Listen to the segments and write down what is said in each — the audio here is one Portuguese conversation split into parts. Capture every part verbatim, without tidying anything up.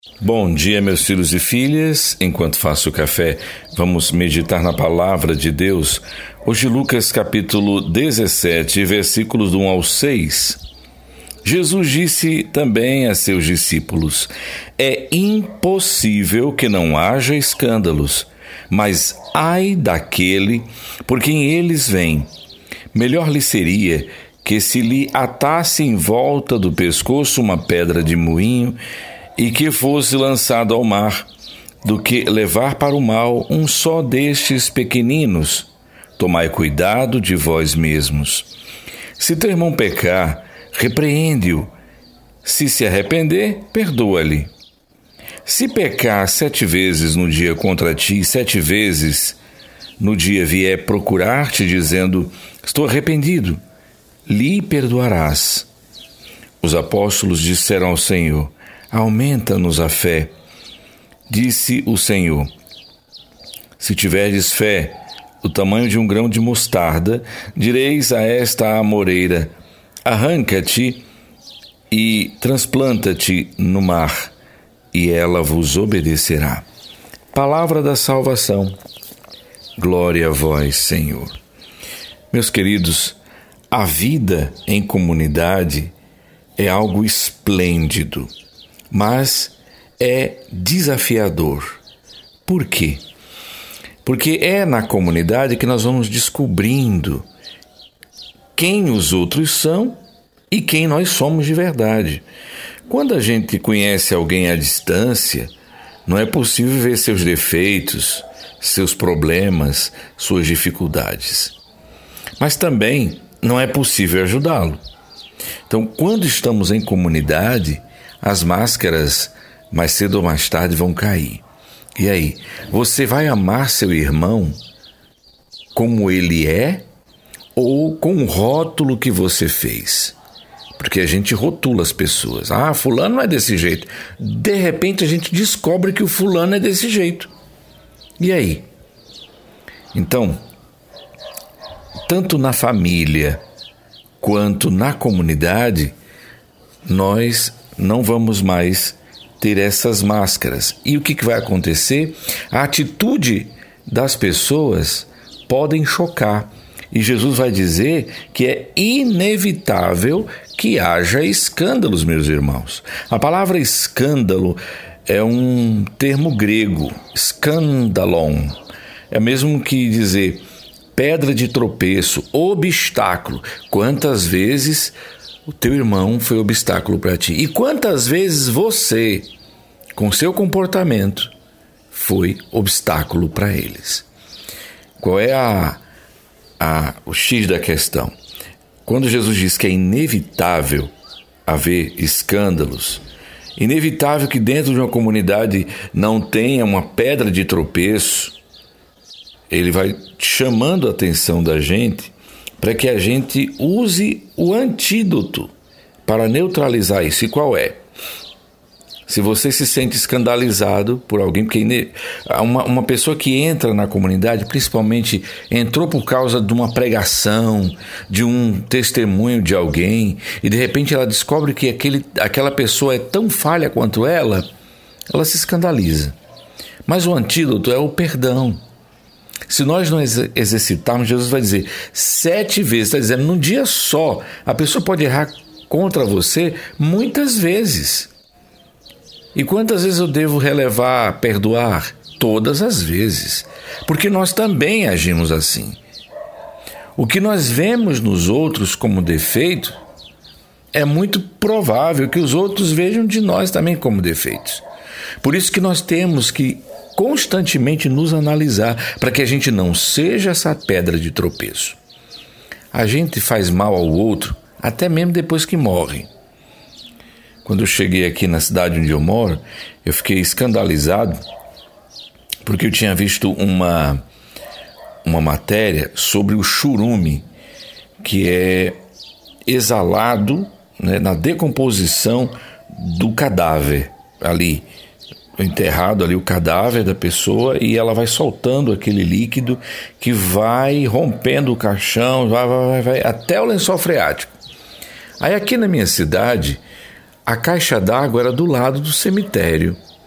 Bom dia, meus filhos e filhas. Enquanto faço o café, vamos meditar na palavra de Deus. Hoje, Lucas capítulo dezessete, versículos do um ao seis. Jesus disse também a seus discípulos: é impossível que não haja escândalos, mas ai daquele por quem eles vêm. Melhor lhe seria que se lhe atasse em volta do pescoço uma pedra de moinho e que fosse lançado ao mar, do que levar para o mal um só destes pequeninos. Tomai cuidado de vós mesmos. Se teu irmão pecar, repreende-o. Se se arrepender, perdoa-lhe. Se pecar sete vezes no dia contra ti, e sete vezes no dia vier procurar-te, dizendo: estou arrependido, lhe perdoarás. Os apóstolos disseram ao Senhor: aumenta-nos a fé. Disse o Senhor: se tiverdes fé, o tamanho de um grão de mostarda, direis a esta amoreira: arranca-te e transplanta-te no mar, e ela vos obedecerá. Palavra da salvação. Glória a vós, Senhor. Meus queridos, a vida em comunidade é algo esplêndido, mas é desafiador. Por quê? Porque é na comunidade que nós vamos descobrindo quem os outros são e quem nós somos de verdade. Quando a gente conhece alguém à distância, não é possível ver seus defeitos, seus problemas, suas dificuldades. Mas também não é possível ajudá-lo. Então, quando estamos em comunidade, as máscaras, mais cedo ou mais tarde, vão cair. E aí, você vai amar seu irmão como ele é ou com o rótulo que você fez? Porque a gente rotula as pessoas. Ah, fulano não é desse jeito. De repente a gente descobre que o fulano é desse jeito. E aí? Então, tanto na família quanto na comunidade, nós não vamos mais ter essas máscaras. E o que, que vai acontecer? A atitude das pessoas podem chocar. E Jesus vai dizer que é inevitável que haja escândalos, meus irmãos. A palavra escândalo é um termo grego, skandalon. É mesmo que dizer pedra de tropeço, obstáculo. Quantas vezes o teu irmão foi obstáculo para ti? E quantas vezes você, com seu comportamento, foi obstáculo para eles? Qual é a, a, o X da questão? Quando Jesus diz que é inevitável haver escândalos, inevitável que dentro de uma comunidade não tenha uma pedra de tropeço, ele vai chamando a atenção da gente para que a gente use o antídoto para neutralizar isso. E qual é? Se você se sente escandalizado por alguém, porque uma, uma pessoa que entra na comunidade, principalmente entrou por causa de uma pregação, de um testemunho de alguém, e de repente ela descobre que aquele, aquela pessoa é tão falha quanto ela, ela se escandaliza. Mas o antídoto é o perdão. Se nós não exercitarmos, Jesus vai dizer sete vezes, está dizendo, num dia só, a pessoa pode errar contra você muitas vezes. E quantas vezes eu devo relevar, perdoar? Todas as vezes, porque nós também agimos assim. O que nós vemos nos outros como defeito, é muito provável que os outros vejam de nós também como defeitos. Por isso que nós temos que constantemente nos analisar para que a gente não seja essa pedra de tropeço. A gente faz mal ao outro até mesmo depois que morre. Quando eu cheguei aqui na cidade onde eu moro, eu fiquei escandalizado porque eu tinha visto uma, uma matéria sobre o churume, que é exalado, né, na decomposição do cadáver ali. Enterrado ali o cadáver da pessoa e ela vai soltando aquele líquido que vai rompendo o caixão, vai, vai, vai, até o lençol freático. Aí aqui na minha cidade, a caixa d'água era do lado do cemitério.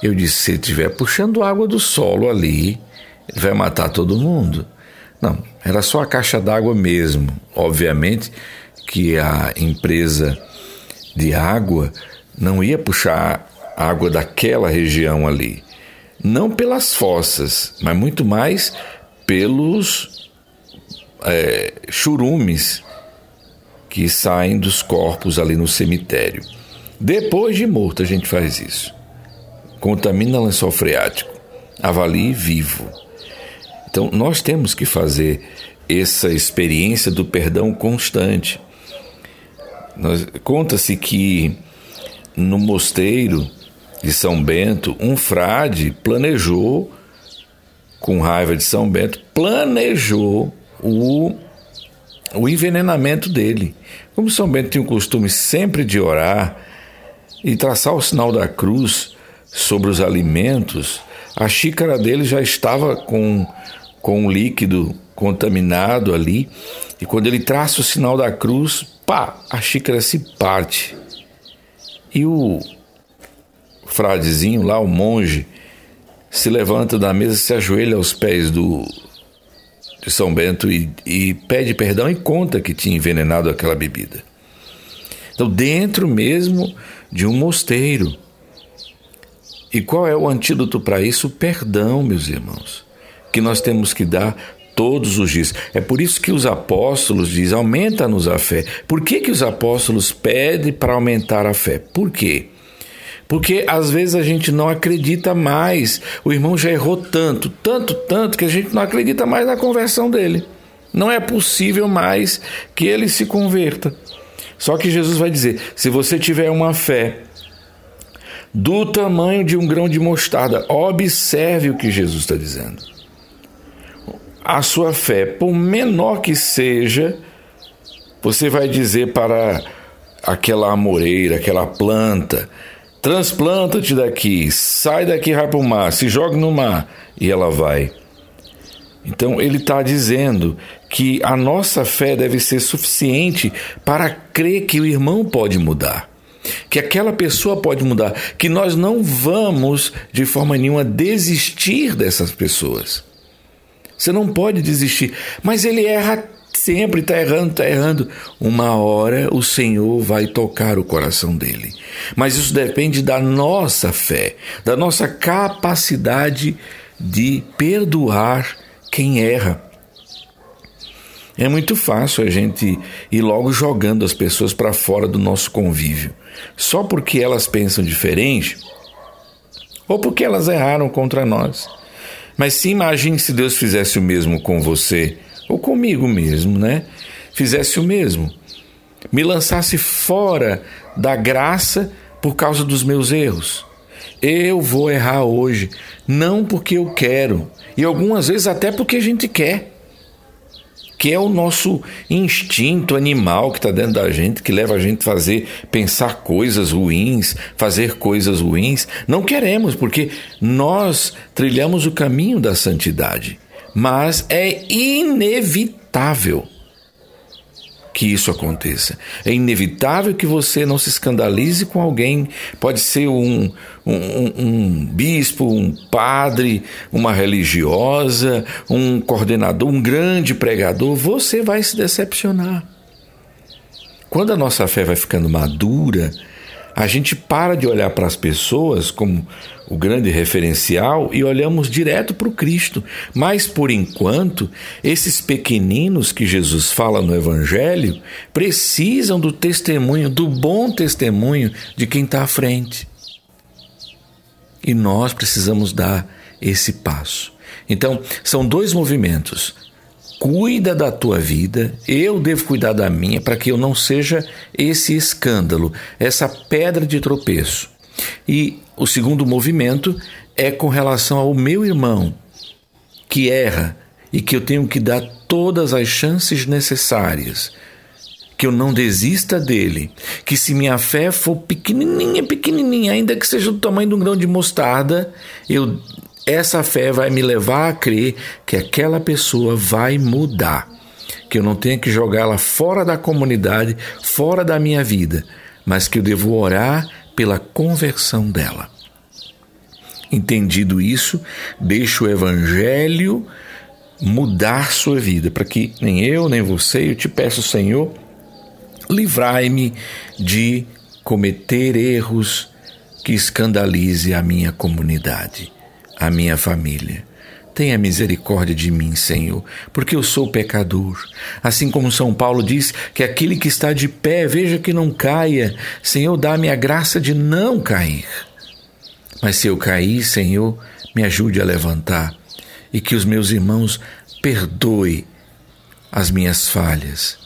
Eu disse, se ele estiver puxando água do solo ali, ele vai matar todo mundo. Não, era só a caixa d'água mesmo. Obviamente que a empresa de água não ia puxar água daquela região ali. Não pelas fossas, mas muito mais pelos é, churumes que saem dos corpos ali no cemitério. Depois de morto a gente faz isso. Contamina lençol freático, avalie vivo. Então nós temos que fazer essa experiência do perdão constante. Nós, conta-se que no mosteiro de São Bento, um frade planejou, com raiva de São Bento, planejou o, o envenenamento dele. Como São Bento tinha o costume sempre de orar e traçar o sinal da cruz sobre os alimentos, a xícara dele já estava com, com um líquido contaminado ali, e quando ele traça o sinal da cruz, pá, a xícara se parte. E o fradezinho lá, o monge, se levanta da mesa, se ajoelha aos pés do, de São Bento e, e pede perdão e conta que tinha envenenado aquela bebida. Então, dentro mesmo de um mosteiro. E qual é o antídoto para isso? O perdão, meus irmãos, que nós temos que dar todos os dias. É por isso que os apóstolos dizem, aumenta-nos a fé. Por que que os apóstolos pedem para aumentar a fé? Por quê? Porque às vezes a gente não acredita mais. O irmão já errou tanto, tanto, tanto, que a gente não acredita mais na conversão dele. Não é possível mais que ele se converta. Só que Jesus vai dizer, se você tiver uma fé do tamanho de um grão de mostarda, observe o que Jesus está dizendo. A sua fé, por menor que seja, você vai dizer para aquela amoreira, aquela planta, transplanta-te daqui, sai daqui, vai para o mar, se joga no mar, e ela vai. Então ele está dizendo que a nossa fé deve ser suficiente para crer que o irmão pode mudar, que aquela pessoa pode mudar, que nós não vamos de forma nenhuma desistir dessas pessoas. Você não pode desistir, mas ele erra sempre, está errando, está errando. Uma hora o Senhor vai tocar o coração dele. Mas isso depende da nossa fé, da nossa capacidade de perdoar quem erra. É muito fácil a gente ir logo jogando as pessoas para fora do nosso convívio, só porque elas pensam diferente ou porque elas erraram contra nós. Mas se imagine se Deus fizesse o mesmo com você, ou comigo mesmo, né? Fizesse o mesmo. Me lançasse fora da graça por causa dos meus erros. Eu vou errar hoje, não porque eu quero, e algumas vezes até porque a gente quer. Que é o nosso instinto animal que está dentro da gente, que leva a gente a fazer, pensar coisas ruins, fazer coisas ruins. Não queremos, porque nós trilhamos o caminho da santidade. Mas é inevitável que isso aconteça. É inevitável que você não se escandalize com alguém. Pode ser um, um, um bispo, um padre, uma religiosa, um coordenador, um grande pregador. Você vai se decepcionar. Quando a nossa fé vai ficando madura, a gente para de olhar para as pessoas como o grande referencial e olhamos direto para o Cristo. Mas, por enquanto, esses pequeninos que Jesus fala no Evangelho precisam do testemunho, do bom testemunho de quem está à frente. E nós precisamos dar esse passo. Então, são dois movimentos. Cuida da tua vida, eu devo cuidar da minha, para que eu não seja esse escândalo, essa pedra de tropeço. E o segundo movimento é com relação ao meu irmão, que erra e que eu tenho que dar todas as chances necessárias, que eu não desista dele, que se minha fé for pequenininha, pequenininha, ainda que seja do tamanho de um grão de mostarda, eu... essa fé vai me levar a crer que aquela pessoa vai mudar, que eu não tenho que jogá-la fora da comunidade, fora da minha vida, mas que eu devo orar pela conversão dela. Entendido isso, deixe o Evangelho mudar sua vida, para que nem eu, nem você, eu te peço, Senhor, livrai-me de cometer erros que escandalize a minha comunidade, a minha família. Tenha misericórdia de mim, Senhor, porque eu sou pecador. Assim como São Paulo diz que aquele que está de pé, veja que não caia. Senhor, dá-me a graça de não cair. Mas se eu cair, Senhor, me ajude a levantar e que os meus irmãos perdoem as minhas falhas.